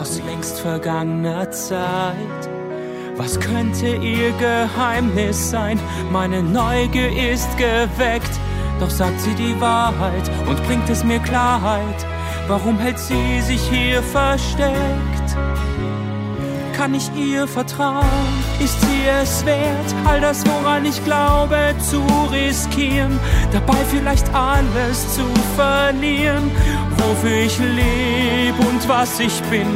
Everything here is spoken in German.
aus längst vergangener Zeit. Was könnte ihr Geheimnis sein? Meine Neugier ist geweckt, doch sagt sie die Wahrheit und bringt es mir Klarheit. Warum hält sie sich hier versteckt? Kann ich ihr vertrauen? Ist sie es wert, all das, woran ich glaube, zu riskieren? Dabei vielleicht alles zu verlieren, wofür ich lebe und was ich bin.